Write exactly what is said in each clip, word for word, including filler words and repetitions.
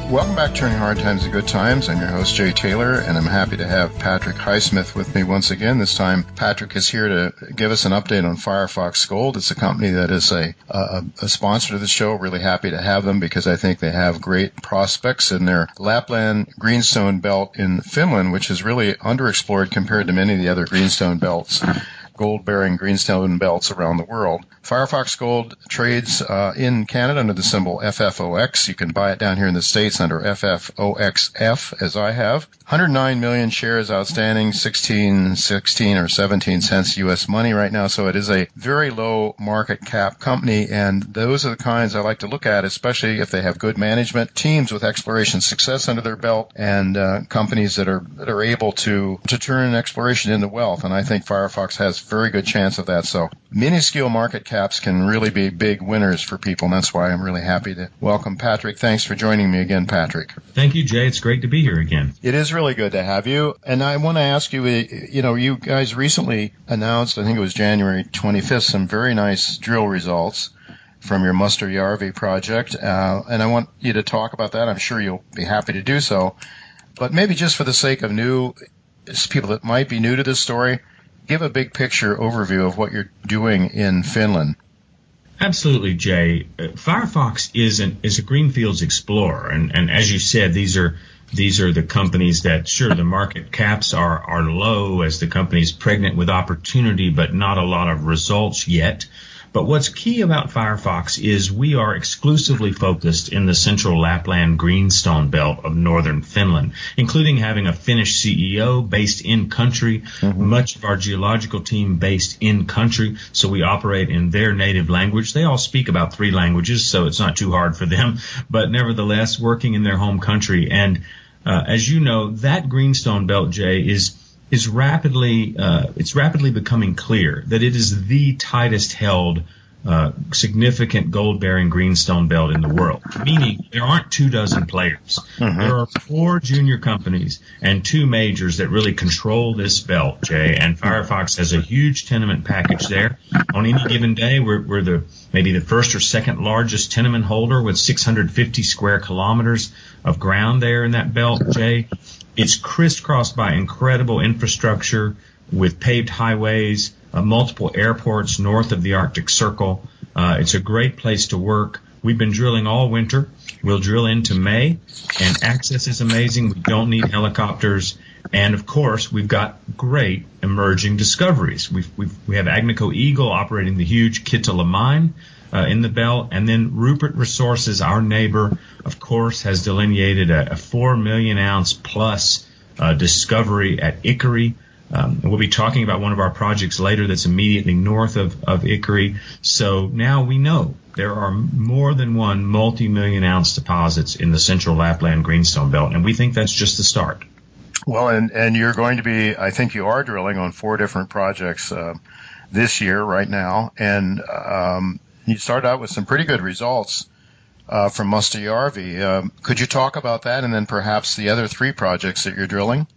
Welcome back to Turning Hard Times to Good Times. I'm your host, Jay Taylor, and I'm happy to have Patrick Highsmith with me once again. This time, Patrick is here to give us an update on Firefox Gold. It's a company that is a, a, a sponsor to the show. Really happy to have them because I think they have great prospects in their Lapland Greenstone Belt in Finland, which is really underexplored compared to many of the other greenstone belts. Gold-bearing greenstone belts around the world. Firefox Gold trades uh, in Canada under the symbol F F O X. You can buy it down here in the States under F F O X F, as I have. one hundred nine million shares outstanding, sixteen, sixteen or seventeen cents U S money right now. So it is a very low market cap company, and those are the kinds I like to look at, especially if they have good management, teams with exploration success under their belt, and uh, companies that are that are able to to turn exploration into wealth. And I think Firefox has very good chance of that. So minuscule market caps can really be big winners for people, and that's why I'm really happy to welcome Patrick. Thanks for joining me again, Patrick. Thank you, Jay. It's great to be here again. It is really good to have you. And I want to ask you, you know, you guys recently announced, I think it was January twenty-fifth, some very nice drill results from your Mustajärvi project. Uh, and I want you to talk about that. I'm sure you'll be happy to do so. But maybe just for the sake of new people that might be new to this story, give a big picture overview of what you're doing in Finland. Absolutely, Jay. Uh, Firefox is an is a greenfields explorer, and, and as you said, these are these are the companies that, sure, the market caps are are low as the company's pregnant with opportunity, but not a lot of results yet. But what's key about Firefox is we are exclusively focused in the central Lapland greenstone belt of northern Finland, including having a Finnish C E O based in country, mm-hmm. much of our geological team based in country, so we operate in their native language. They all speak about three languages, so it's not too hard for them, but nevertheless working in their home country. And uh, as you know, that greenstone belt, Jay, is is rapidly uh, it's rapidly becoming clear that it is the tightest held uh, significant gold-bearing greenstone belt in the world, meaning there aren't two dozen players. Mm-hmm. There are four junior companies and two majors that really control this belt, Jay, and Firefox has a huge tenement package there. On any given day, we're, we're the maybe the first or second largest tenement holder with six hundred fifty square kilometers of ground there in that belt, Jay. It's crisscrossed by incredible infrastructure with paved highways, uh, multiple airports north of the Arctic Circle. Uh, it's a great place to work. We've been drilling all winter. We'll drill into May, and access is amazing. We don't need helicopters. And, of course, we've got great emerging discoveries. We've, we've, we have Agnico Eagle operating the huge Kittilä mine uh, in the belt. And then Rupert Resources, our neighbor, of course, has delineated a, a four million ounce plus uh, discovery at Ikkari. Um, and we'll be talking about one of our projects later that's immediately north of, of Ikkari. So now we know there are more than one multi-million ounce deposits in the central Lapland greenstone belt, and we think that's just the start. Well, and, and you're going to be, I think you are drilling on four different projects uh, this year right now, and um, you started out with some pretty good results uh, from Mustajärvi. Um, could you talk about that and then perhaps the other three projects that you're drilling?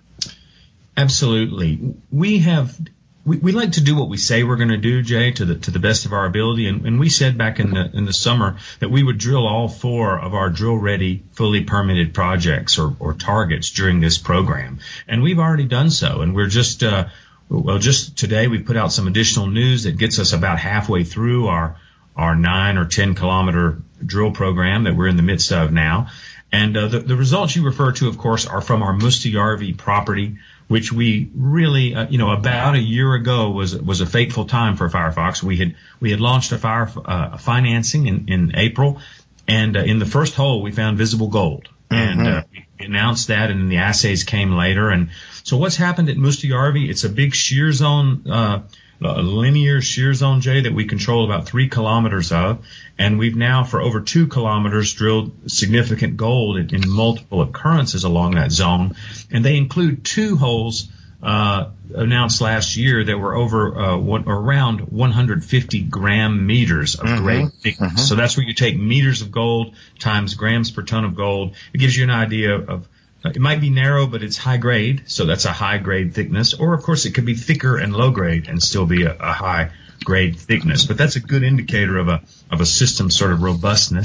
Absolutely. We have we, we like to do what we say we're going to do, Jay, to the to the best of our ability. And, and we said back in the in the summer that we would drill all four of our drill-ready, fully permitted projects or, or targets during this program. And we've already done so. And we're just uh, well, just today we put out some additional news that gets us about halfway through our our nine or ten kilometer drill program that we're in the midst of now. And uh, the, the results you refer to, of course, are from our Mustajärvi property, which we really, uh, you know, about a year ago was was a fateful time for Firefox. We had we had launched a fire uh, financing in, in April, and uh, in the first hole we found visible gold, mm-hmm. and uh, we announced that, and then the assays came later. And so what's happened at Mustajärvi? It's a big shear zone. Uh, a linear shear zone, Jay, that we control about three kilometers of. And we've now, for over two kilometers, drilled significant gold in, in multiple occurrences along that zone. And they include two holes uh, announced last year that were over uh, one, around one hundred fifty gram meters of mm-hmm. grade thickness. Mm-hmm. So that's where you take meters of gold times grams per ton of gold. It gives you an idea of it might be narrow, but it's high grade, so that's a high grade thickness. Or, of course, it could be thicker and low grade and still be a, a high grade thickness. But that's a good indicator of a of a system's sort of robustness.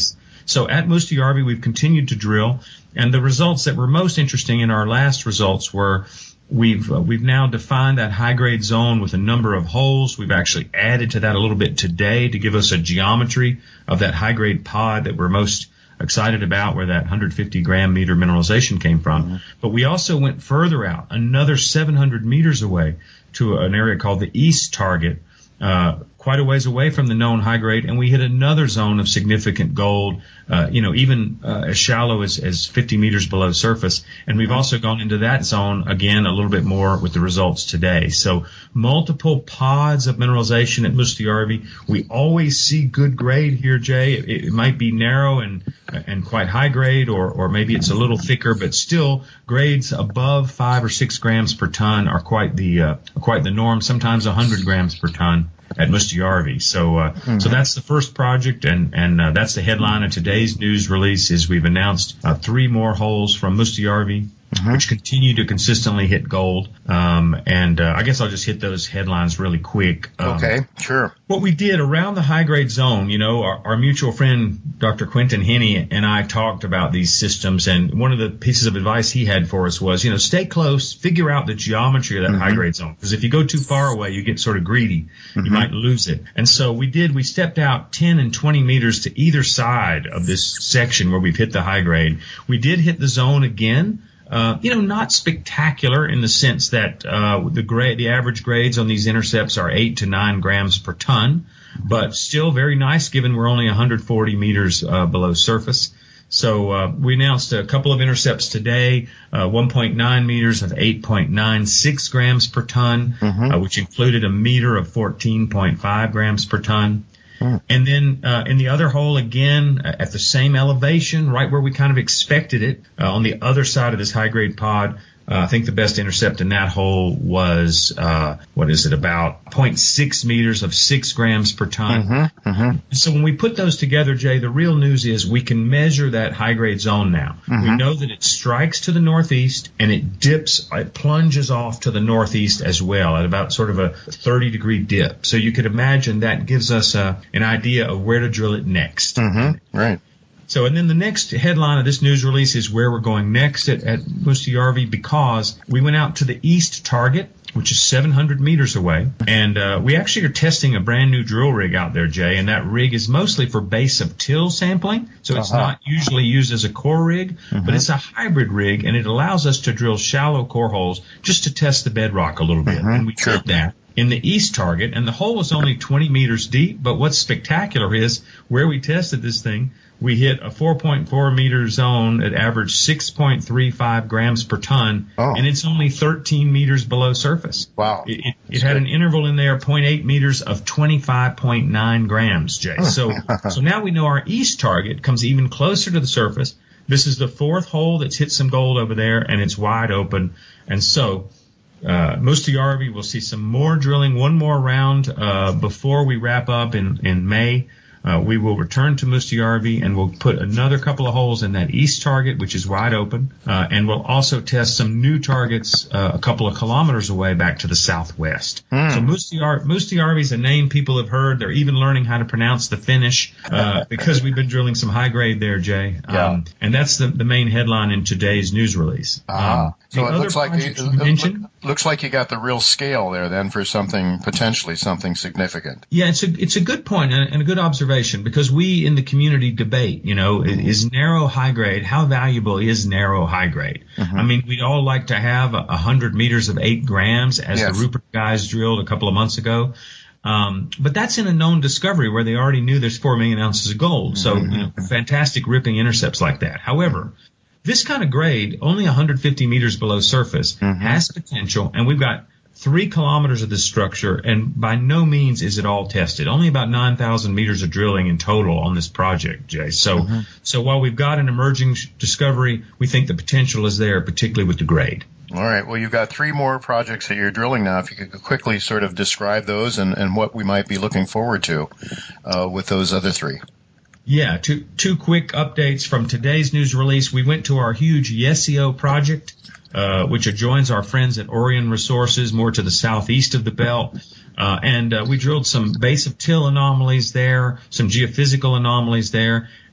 So at Mustiarvi, we've continued to drill, and the results that were most interesting in our last results were we've uh, we've now defined that high-grade zone with a number of holes. We've actually added to that a little bit today to give us a geometry of that high-grade pod that we're most excited about, where that one hundred fifty gram meter mineralization came from. Mm-hmm. But we also went further out, another seven hundred meters away, to an area called the East Target, uh, quite a ways away from the known high grade, and we hit another zone of significant gold, uh, you know, even uh, as shallow as, as fifty meters below surface. And we've also gone into that zone again a little bit more with the results today. So multiple pods of mineralization at Mustiarvi. We always see good grade here, Jay. It, it might be narrow and and quite high grade, or or maybe it's a little thicker, but still grades above five or six grams per ton are quite the uh, quite the norm. Sometimes a hundred grams per ton at Mustiarvi. So, uh, mm-hmm. so that's the first project, and and uh, that's the headline of today's news release. Is we've announced uh, three more holes from Mustiarvi, mm-hmm. which continue to consistently hit gold. Um, and uh, I guess I'll just hit those headlines really quick. Um, okay, sure. What we did around the high grade zone, you know, our, our mutual friend Doctor Quentin Henney and I talked about these systems, and one of the pieces of advice he had for us was, you know, stay close, figure out the geometry of that mm-hmm. high grade zone, because if you go too far away, you get sort of greedy. Mm-hmm. You might lose it. And so we did, we stepped out ten and twenty meters to either side of this section where we've hit the high grade. We did hit the zone again. Uh, you know, not spectacular in the sense that uh, the grade, the average grades on these intercepts are eight to nine grams per ton, but still very nice given we're only one hundred forty meters uh, below surface. So uh, we announced a couple of intercepts today, uh, one point nine meters of eight point nine six grams per ton, mm-hmm. uh, which included a meter of fourteen point five grams per ton. Mm. And then uh, in the other hole, again, uh, at the same elevation, right where we kind of expected it, uh, on the other side of this high-grade pod, uh, I think the best intercept in that hole was, uh, what is it, about zero point six meters of six grams per ton. Mm-hmm, mm-hmm. So when we put those together, Jay, the real news is we can measure that high-grade zone now. Mm-hmm. We know that it strikes to the northeast, and it dips, it plunges off to the northeast as well at about sort of a thirty-degree dip. So you could imagine that gives us a, an idea of where to drill it next. Mm-hmm. Right. So, and then the next headline of this news release is where we're going next at, at Mustiarvi, because we went out to the East Target, which is seven hundred meters away, and uh, we actually are testing a brand new drill rig out there, Jay, and that rig is mostly for base of till sampling, so it's uh-huh. not usually used as a core rig, mm-hmm. but it's a hybrid rig, and it allows us to drill shallow core holes just to test the bedrock a little bit, mm-hmm. and we sure. did that in the East Target, and the hole was only twenty meters deep, but what's spectacular is where we tested this thing, we hit a four point four meter zone at average six point three five grams per ton, oh. and it's only thirteen meters below surface. Wow. It, it, it had an interval in there, zero point eight meters of twenty-five point nine grams, Jay. So, so now we know our East Target comes even closer to the surface. This is the fourth hole that's hit some gold over there, and it's wide open. And so, uh, Mustiarvi, we'll see some more drilling, one more round, uh, before we wrap up in, in May. Uh, we will return to Mustiarvi, and we'll put another couple of holes in that East Target, which is wide open, uh, and we'll also test some new targets uh, a couple of kilometers away back to the southwest. Mm. So Mustiar- Mustiarvi is a name people have heard. They're even learning how to pronounce the Finnish uh, because we've been drilling some high grade there, Jay. Um, yeah. And that's the, the main headline in today's news release. Uh-huh. Um, so it looks like it, you, it looks like you got the real scale there then for something, potentially something significant. Yeah, it's a it's a good point and, and a good observation, because we in the community debate, you know, mm-hmm. is narrow high grade, how valuable is narrow high grade? Mm-hmm. I mean, we'd all like to have a, a hundred meters of eight grams as yes. the Rupert guys drilled a couple of months ago. Um, but that's in a known discovery where they already knew there's four million ounces of gold. So, mm-hmm. you know, fantastic ripping intercepts like that. However, this kind of grade, only one hundred fifty meters below surface, mm-hmm. has potential, and we've got three kilometers of this structure, and by no means is it all tested. Only about nine thousand meters of drilling in total on this project, Jay. So, mm-hmm. so while we've got an emerging discovery, we think the potential is there, particularly with the grade. All right. Well, you've got three more projects that you're drilling now. If you could quickly sort of describe those and, and what we might be looking forward to uh, with those other three. Yeah, two two quick updates from today's news release. We went to our huge Yesio project, uh, which adjoins our friends at Orion Resources, more to the southeast of the belt. Uh, and uh, we drilled some base of till anomalies there, some geophysical anomalies there.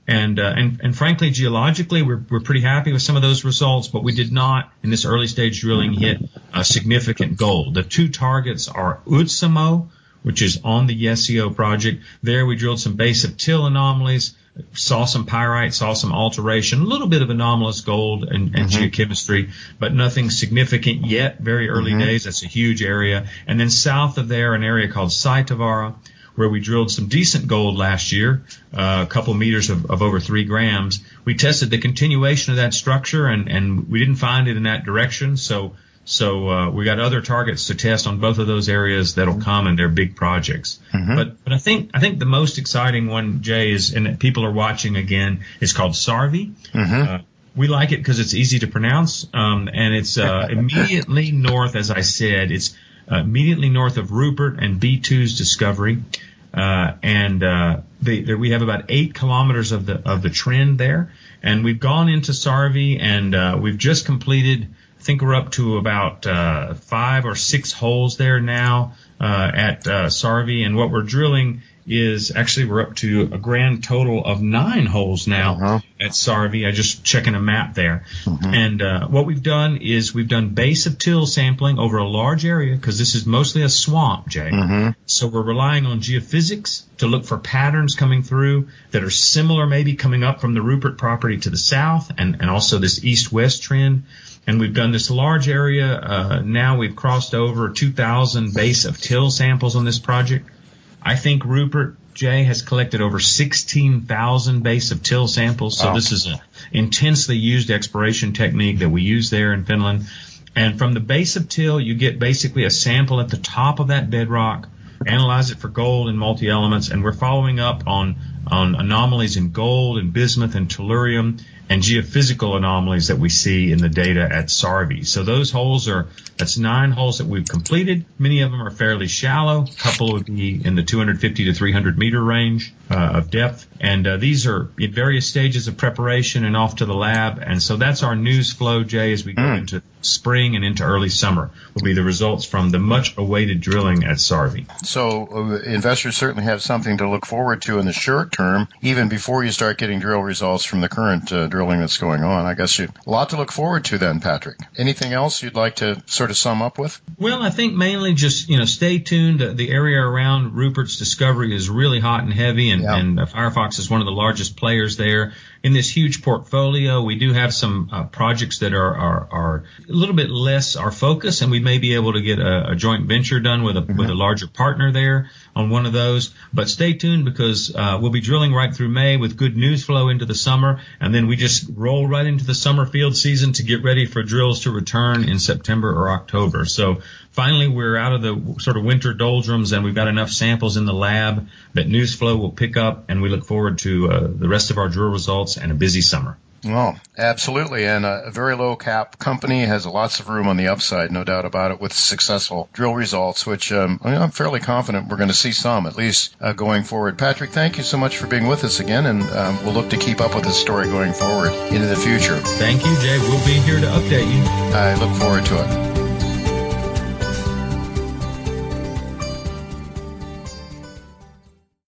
And, uh, and, and frankly, geologically, we're, we're pretty happy with some of those results, but we did not, in this early stage drilling, hit uh, significant gold. The two targets are Utsamo, which is on the Yesio project. There we drilled some base of till anomalies, saw some pyrite, saw some alteration, a little bit of anomalous gold and, and mm-hmm. geochemistry, but nothing significant yet, very early mm-hmm. days. That's a huge area. And then south of there, an area called Saitavara, where we drilled some decent gold last year, uh, a couple meters of, of over three grams. We tested the continuation of that structure, and, and we didn't find it in that direction. So, so uh, we got other targets to test on both of those areas that'll come, and they're big projects. Mm-hmm. But, but I think I think the most exciting one, Jay, is, and people are watching again, is called Sarvi. Mm-hmm. Uh, we like it because it's easy to pronounce, um, and it's uh, immediately north, as I said, it's Uh, immediately north of Rupert and B two's discovery, uh, and uh, they, they, we have about eight kilometers of the of the trend there. And we've gone into Sarvi, and uh, we've just completed. I think we're up to about uh, five or six holes there now uh, at uh, Sarvi, and what we're drilling is actually we're up to a grand total of nine holes now uh-huh. at Sarvi. I just checking a map there. Uh-huh. And uh, what we've done is we've done base of till sampling over a large area because this is mostly a swamp, Jay. Uh-huh. So we're relying on geophysics to look for patterns coming through that are similar, maybe coming up from the Rupert property to the south, and, and also this east-west trend. And we've done this large area. Uh, now we've crossed over two thousand base of till samples on this project. I think Rupert, Jay, has collected over sixteen thousand base of till samples. So wow. This is an intensely used exploration technique that we use there in Finland. And from the base of till, you get basically a sample at the top of that bedrock, analyze it for gold and multi-elements, and we're following up on, on anomalies in gold and bismuth and tellurium and geophysical anomalies that we see in the data at Sarvi. So those holes are, that's nine holes that we've completed. Many of them are fairly shallow. A couple would be in the two hundred fifty to three hundred meter range uh, of depth. And uh, these are in various stages of preparation and off to the lab. And so that's our news flow, Jay, as we go mm. into spring and into early summer, will be the results from the much awaited drilling at Sarvi. So uh, investors certainly have something to look forward to in the short term, even before you start getting drill results from the current uh, drilling that's going on. I guess you a lot to look forward to then, Patrick. Anything else you'd like to sort of sum up with? Well, I think mainly just, you know, stay tuned. The area around Rupert's discovery is really hot and heavy, and, yeah. and Firefox is one of the largest players there. In this huge portfolio, we do have some uh, projects that are, are, are a little bit less our focus, and we may be able to get a, a joint venture done with a, mm-hmm. with a larger partner there on one of those. But stay tuned because uh, we'll be drilling right through May with good news flow into the summer, and then we just roll right into the summer field season to get ready for drills to return in September or October. So finally, we're out of the sort of winter doldrums, and we've got enough samples in the lab that news flow will pick up, and we look forward to uh, the rest of our drill results and a busy summer. Well, absolutely. And a very low cap company has lots of room on the upside, no doubt about it, with successful drill results, which um, I'm fairly confident we're going to see some, at least uh, going forward. Patrick, thank you so much for being with us again, and um, we'll look to keep up with this story going forward into the future. Thank you, Jay. We'll be here to update you. I look forward to it.